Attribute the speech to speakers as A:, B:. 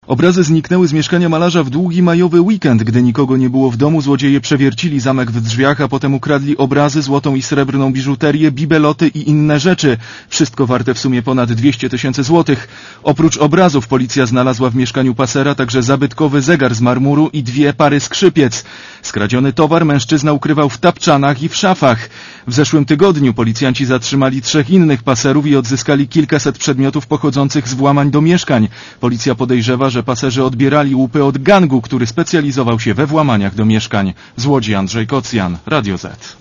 A: Obrazy zniknęły z mieszkania malarza w długi majowy weekend. Gdy nikogo nie było w domu, złodzieje przewiercili zamek w drzwiach, a potem ukradli obrazy, złotą i srebrną biżuterię, bibeloty i inne rzeczy. Wszystko warte w sumie ponad 200 000 złotych. Oprócz obrazów policja znalazła w mieszkaniu pasera także zabytkowy zegar z marmuru i 2 pary skrzypiec. Skradziony towar mężczyzna ukrywał w tapczanach i w szafach. W zeszłym tygodniu policjanci zatrzymali 3 innych paserów i odzyskali kilkaset przedmiotów pochodzących z włamań do mieszkań. Policja podejrzewa, że paserzy odbierali łupy od gangu, który specjalizował się we włamaniach do mieszkań. Z Łodzi Andrzej Kocjan, Radio Z.